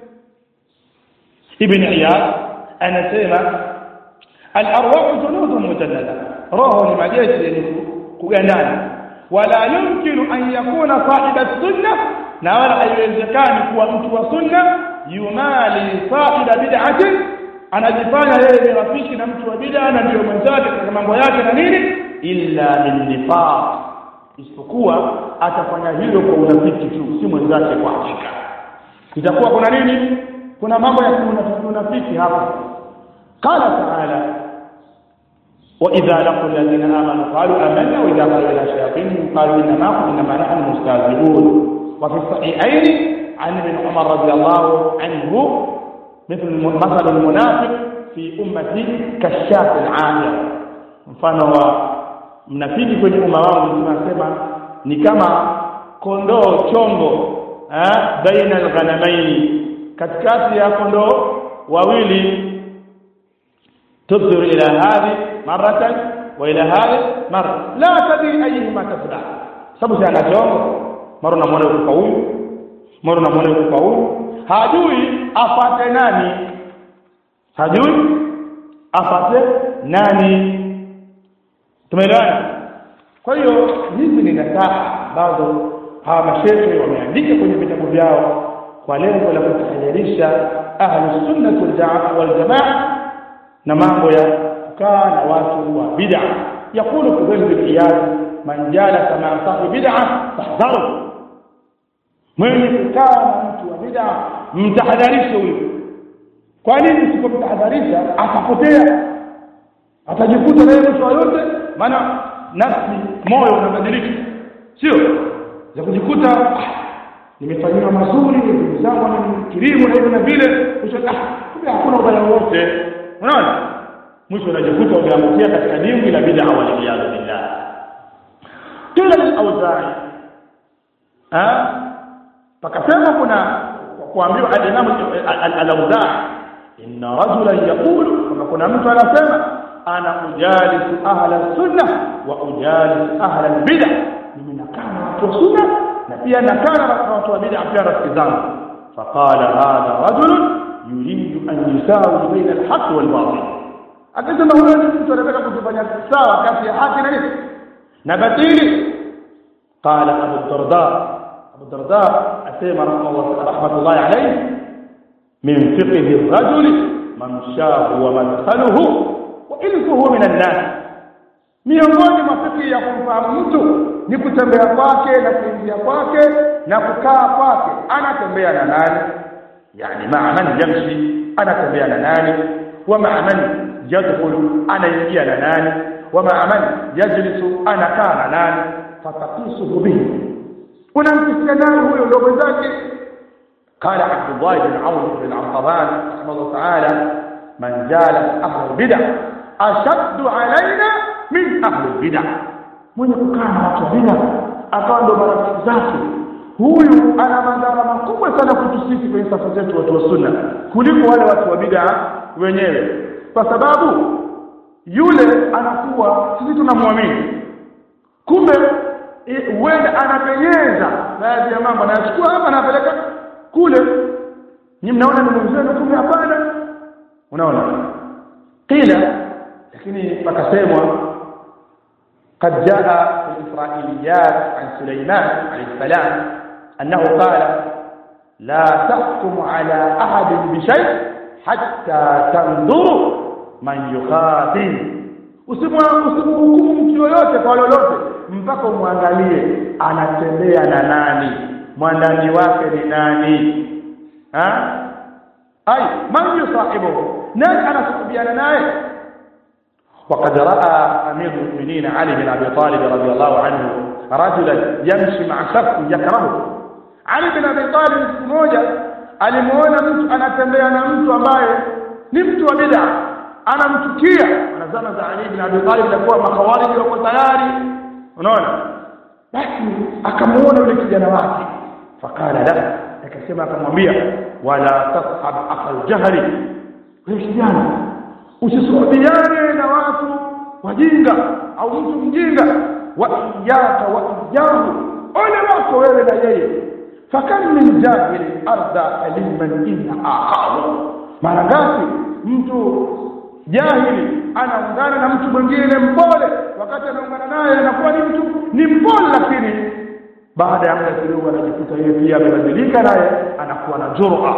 ابن عياض أنا سيما الأرواح جنود مجندة، روح لمجيش كغندان، ولا يمكن أن يكون صاحب السنة نولا أيوزكان كوا mtu wa sunna yumali صاحب بدعة، anajifanya yeye ni rafiki na mtu wa bid'a na ndio mwenzake katika mambo yake na nini, illa min nifaq, isipokuwa atafanya hilo kwa unafiki tu, si mwenzake kwa hakika. Itakuwa kuna nini? Kuna mambo ya unafiki hapa. Qala ta'ala wa idha laqul ladina amanu qalu amanna wa idha qalu ila shayatin qalu inna ma'akum inma nahnu mustahzi'un. wa fi sahihayn an ibn Umar radiyallahu anhu مثل مثل المنافق في امتي كالشاة العامية، mfano wa mnafiki kwenye umma wangu tunasema ni kama kondoo chongo eh baina al-ghanamaini, katikati ya kondoo wawili, tubdir ila hadi maratan wa ila hadi marra la tadri ayyuhuma tafda, sababu ana chongo, mara unamwona kwa huyu, mara unamwona kwa huyu, hajui afate nani, hajui afate nani. Tumeelewana? Kwa hiyo hizi ni nasaha ambazo hawa mashehe wameandika kwenye vitabu vyao kwa lengo la kutahadharisha ahli sunnah wal jamaa na mambo ya kukaa na watu wa bid'a. Yakulu Fudayl bin Iyad, man jalasa ma'a sahibi bid'a fahdharu, mwenye kukaa na mtu wa bid'a mtahadharishe huyo. Kwa nini usipomtahadharisha atapotea, atajikuta naye mtu yote? Maana nafsi, moyo unabadilika, sio za kujikuta nimefanywa mazuri, ndugu zangu ni kirimu na hivi na vile, usha ah hakuna ubaya wote. Unaona, mwisho unajikuta umeangukia katika dimbwi la bid'a wal iyad billah. Kila al-Awza'i ah pakasema kuna kuambiwa al-Imam al-Awza'i, inna rajulan yaqulu, kama kuna mtu anasema ana ujalisu ahla sunnah wa ujalisu ahla bid'ah, mimi nakaa na watu wa sunna na pia nakaa na watu wa bid'ah pia rafiki zangu. Faqala hadha rajul yuridu an yusawi baina al-haqq wal batil, akasema huyo ni mtu anataka kufanya sawa kati ya haki na nini na batili. Qala Abu Darda, Abu Darda asema rahmatullahi alayhi, min fiqhi ar-rajul mamshahu wa madkhaluhu ilikuwa min an-nas. Miongoni mwa fikri ya kumfahamu mtu ni kutembea kwake na kuingia kwake na kukaa kwake. Anatembea na nani? Yani ma'a man yamshi, anatembea na nani? Wa ma'a man yadkhulu, anaingia na nani? Wa ma'a man yajlisu, anakaa na nani? Fataqisuhu bihi, unamkisia nani huyo ndio mwenzake? قال عبد الله بن عون بن العنطبان رحمه الله تعالى: من جالس أهل البدع أشد علينا من أهل البدع. mwenye kukaa na watu wa bid'a akawa ndo marafiki zake, huyu ana madhara makubwa sana kwetu sisi kwenye safu zetu watu wa sunna kuliko wale watu wa bid'a wenyewe, kwa sababu yule anakuwa sisi tunamwamini, kumbe huenda anapenyeza baadhi ya mambo anachukua hapa anapeleka kule. Ni mnaona ni mwenzetu, kumbe hapana. Unaona kila, lakini pakasemwa قد جاء في الإسرائيليات عن سليمان عليه السلام أنه قال: لا تحكم على أحد بشيء حتى تنظر من يخاطب. usimuhukumu mtu yoyote kwa lolote mpaka muangalie anatembea na nani, mwandani wake ni nani. Ha? Ai man yusahibu, nani anasuhubiana naye. وقد رأى أمير المؤمنين علي بن أبي طالب رضي الله عنه رجلا يمشي مع شخص يكرهه. علي بن أبي طالب mmoja alimuona mtu anatembea na mtu ambaye ni mtu wa bid'a, anamchukia. Na zama za Ali ibn Abi Talib alikuwa makhawarij wako tayari, unaona. Basi akamuona yule kijana wake, fakala la, akasema, akamwambia: wala tashab akhal jahri, wewe kijana usisuhubiane na watu wajinga au mtu mjinga. Wa iyaka wa iyahu, ole wako wewe na yeye. Fakam min jahili arda aliman inna akhahu, mara ngapi mtu jahili anaungana na mtu mwingine mpole, wakati anaungana naye anakuwa ni mtu ni mpole, lakini baada ya muda kidogo anajikuta yeye pia amebadilika, naye anakuwa na jur'a.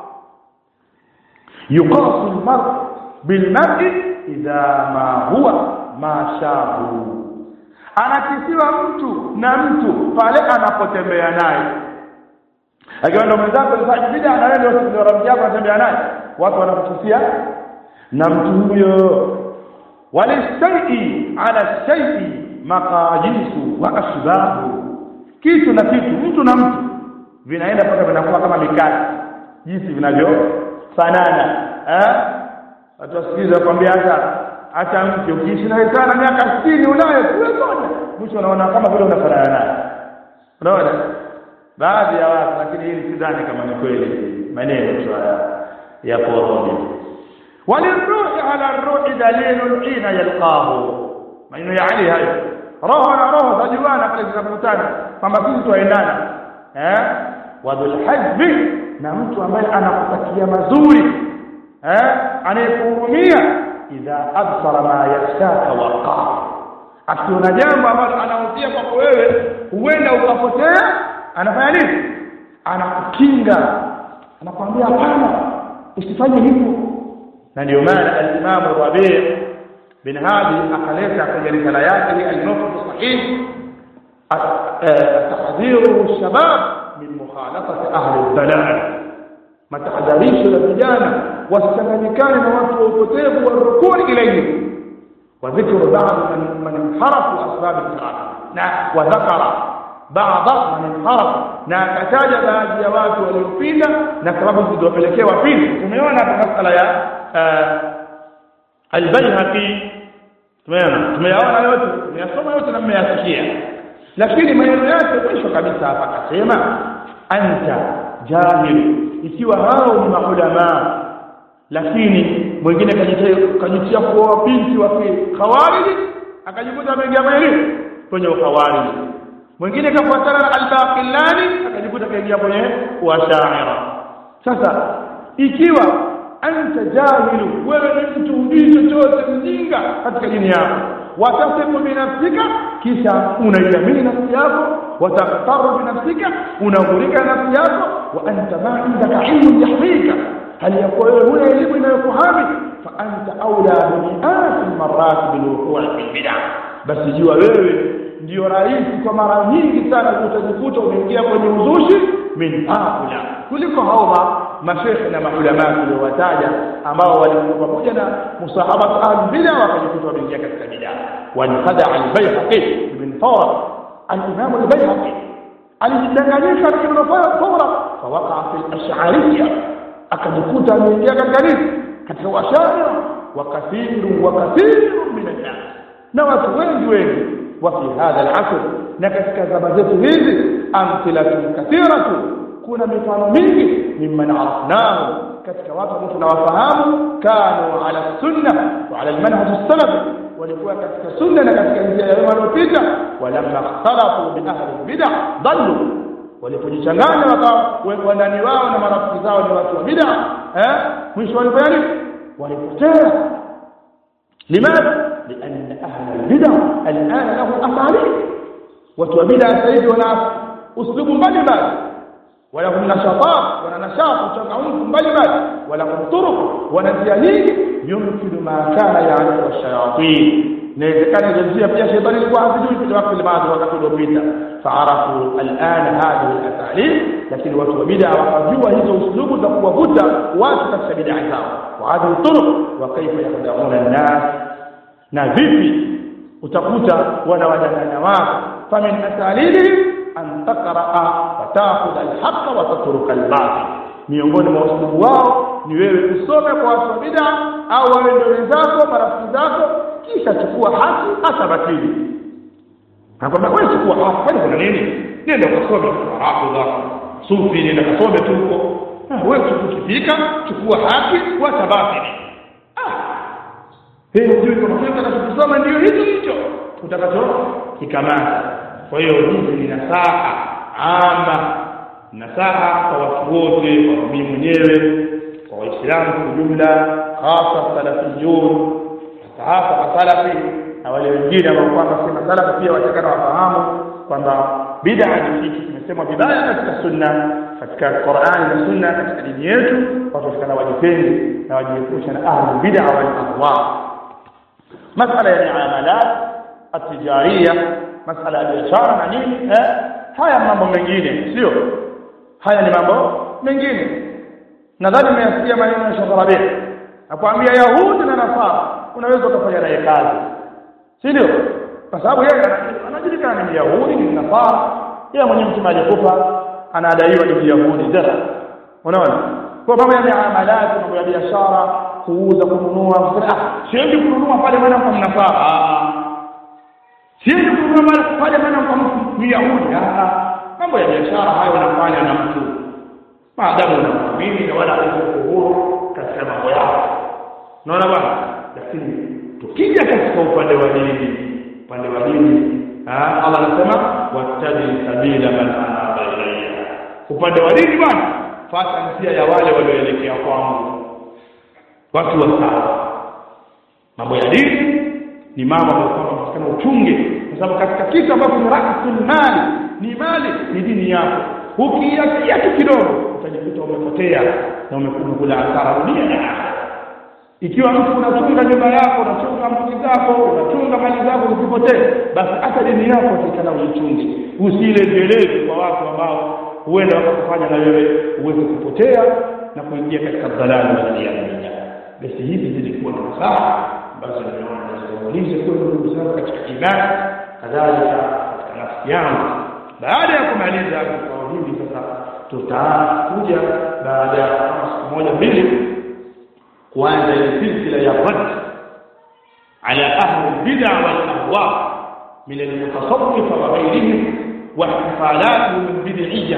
yuqasu al-mar' bilmar'i idha ma huwa ma shahu, anakisiwa mtu na mtu pale anapotembea naye. Akiwa ndo mwenzako alifanya bid'a na wewe ndio rafiki yako anatembea naye, watu wanakukisia na mtu huyo. Walishay'i ala shay'i maqajisu wa ashbahu, kitu na kitu, mtu na mtu vinaenda mpaka vinakuwa kama mikati, jinsi vinavyofanana. Eh, watu wasikiza kwambia hata hata mke ukiishi naye sana miaka sitini unayo kule moja, mtu anaona kama vile unafanana naye. Unaona baadhi ya watu, lakini hili sidhani kama ni kweli, maneno tu ya koroni. walirruhi ala arruhi dalilun hina yalqahu, maneno ya Ali hayo. Roho na roho zajuana pale zinakutana kwamba sisi tuendana. Eh, wadhul hajbi, na mtu ambaye anakutakia mazuri, eh, anayekuhurumia, idha absara ma yashaka waqa, akiona jambo ambalo anahusia kwako wewe huenda ukapotea, anafanya nini? Anakukinga, anakuambia hapana, usifanye hivyo. Na ndio maana al-Imam Rabi' bin Hadi akaleta kwenye risala yake al-Mufti sahih at-tahdhiru ash-shabab min mukhalafati ahli al-dalal, matahadharisho la vijana wasichanganyikane na watu wa upotevu wa rukuni ilayhi, wa dhikru ba'd man inharafu asbab al-inhiraf, na wa dhakara ba'd man inharafu, na akataja baadhi ya watu waliopinda na sababu zilizopelekea wapinde. Tumeona hapa masala ya al-Baihaqi, tumeona tumeyaona yote, tumeyasoma yote na mmeyasikia, lakini maneno yake mwisho kabisa hapa akasema: anta jahil, ikiwa hao ni maulama, lakini mwingine kajitia kwa binti wa khawarij, akajikuta ameingia kwenye kwenye khawarij. Mwingine kafuatana na al-Baqillani, akajikuta kaingia kwenye Ash'ari. Sasa ikiwa anta jahilu, wewe ni mtu hujui chochote, mjinga katika dini yako, watasifu binafsika, kisha unaiamini nafsi yako, wataktaru binafsika, unaghurika nafsi yako, wa anta ma indaka ilmu yahmika, hali yakuwa wewe huna elimu inayokuhami, fa anta aula bi'at marrat bil wuqu' fil bid'ah. Basi jua wewe ndio rahisi kwa mara nyingi sana utajikuta umeingia kwenye uzushi min haula kuliko hawa mashekhe na maulama waliowataja ambao walikuwa pamoja na musahabatu al-bid'ah wakajikuta wameingia katika bid'ah. Wa khada al-Bayhaqi ibn Thawra al-Imam al-Bayhaqi alijidanganyisha ibn Thawra fawaqa fi al-Ash'ariyya akajikuta ameingia katika nini katika Ash'ariyya wa kathiru wa kathiru min an-nas na watu wengi wengi. وفي هذا العصر نكسك زمزته هذه أمثلة كثيرة كنا مثال منه ممن عرفناه كسك وطن وفهام كانوا على السنة وعلى المنهج السلفي ولكوا كسك سنة كسك نزيل الوفيدة ولما اختلطوا بأهل البدع ضلوا ولكوجيشanganya wanani wao na marafiki zao ni watu wa bid'a eh mwisho walifanya nini walipotea. لماذا؟ لأن أهل البدع الآن له أساليب وتوبدع سيد ولا أسلوب مبالغ ولهم نشاطات ونشاط وتقعون مبالغ ولهم طرق ونزيانين يمكن ما كان يعرف الشياطين كان يجزيه بها شيطان الواحد في الوقت الماضي وقت الوبيدة فعرفوا الآن هذه الأساليب لكن وتوبدع وقجوا هذا أسلوب تقوى بدا واتكس بدعها وهذه الطرق وكيف يخدعون الناس na vipi utakuta wanawadanganya wao. Famin asalibihim an taqra'a wa ta'khudha al-haqqa wa tatruka al-batil. Miongoni mwa usulubu wao ni wewe usome kwa watu wa bid'a au wale ndio wenzako marafiki zako kisha chukua haki hata batili. Nakwambia wewe chukua haki kwani kuna nini? Nenda ukasome kwa hafidha sufi, nenda kasome tu huko. Wewe ukifika chukua haki wacha batili. Hii ndio kama tunataka kusoma ndio hicho hicho utakacho kikamata. Kwa hiyo hizi ni nasaha ama nasaha kwa watu wote, kwa mimi mwenyewe, kwa Waislamu kwa jumla, hasa salafiyun, hasa kwa salafi na wale wengine ambao kwamba si salafi pia watakana wafahamu kwamba bid'a ni kitu kimesema vibaya katika sunna, katika Qur'ani na sunna, katika dini yetu. Watu watakana wajipende na wajiepushe na ahli bid'a wal ahwa. مسألة المعاملات التجارية مسألة الإشارة na nini eh haya mambo mengine sio haya ni mambo mengine. Nadhani mmesikia maneno ya Sheikh Rabi' akwambia Yahudi na Nasara unaweza kufanya naye kazi, si ndio? Kwa sababu yeye anajulikana ni Yahudi ni Nasara, yeye mwenyewe mtume alikufa anadaiwa ni Yahudi dara. Unaona kwa mambo ya muamalat, mambo ya biashara, kuuza kununua, ah siendi kununua pale maana kwa Mnasara, ah siendi kununua pale maana kwa Myahudi, ah mambo ya biashara hayo yanafanya na mtu maadamu unaamini na wala uhuru katika mambo yako. Unaona bwana, lakini tukija katika upande wa dini, upande wa dini ah Allah anasema wattabi sabila man anaba ilayya. Upande wa dini bwana, fuata njia ya wale walioelekea kwangu, watu wa sawa. Mambo ya dini ni mambo ambayo tunataka uchunge, kwa sababu katika kitu ambacho ni rasul mali, ni mali, ni dini yako. Ukiacha kitu kidogo utajikuta umepotea na umekula hasara dunia na akhera. Ikiwa mtu unachunga nyumba yako, unachunga mali zako, unachunga mali zako usipotee, basi hata dini yako itakana uichunge. Usilegeleze kwa watu ambao huenda wakakufanya na wewe uweze kupotea na kuingia katika dhalali na dunia. Basi hivi zilikuwa ni sawa ambazo nimeona nazungumzia kwa ndugu zangu katika imani, kadhalika katika nafsi yangu. Baada ya kumaliza kwa hivi sasa tutakuja baada ya siku moja mbili kuanza ile silsila ya rad ala ahli bid'a wal ahwa min al-mutasawwif wa ghayrihim wa ihtifalatihim bid'iyyah.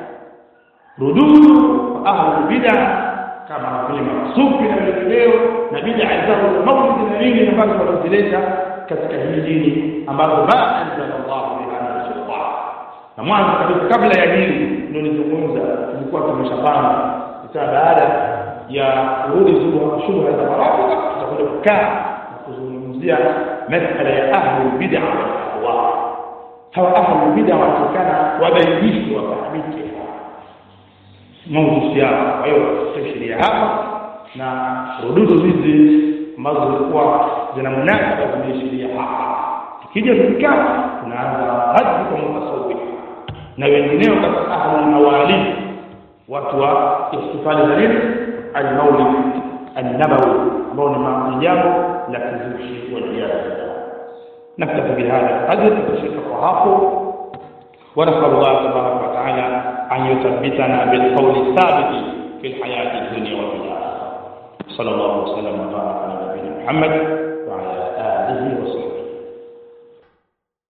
Rudud ahli bid'a kama vile masufi na wengineo na bid'a zao maulid na nini ambazo wanazileta katika hii dini ambazo ma anzalallahu biha min sultan. Na mwanzo kabisa kabla ya hili ndio nilizungumza, tulikuwa tumeshapanga sasa baada ya kurudi zua shubha za marafiki tutakuja kukaa na kuzungumzia masala ya ahli bid'a wal ahwa. Hawa ahli bid'a watakana wabainishwe wafahamike maudusi yao. Kwa hiyo tutashiria hapa na rududu hizi ambazo zilikuwa zina munasaba zimeishiria hapa. Tukija tukikaa tunaanza hadi kwa mutasawwif na wengineo katika ahli mawalid, watu wa ihtifali za nini al-maulid an-nabawi, ambao ni jambo la kizushi wa ziada. نكتفي بهذا القدر ونشكر hapo ونسأل الله تبارك وتعالى أن يثبتنا بالقول الثابت في الحياة الدنيا وفي الآخرة. صلى الله وسلم وبارك على نبينا محمد وعلى آله وصحبه.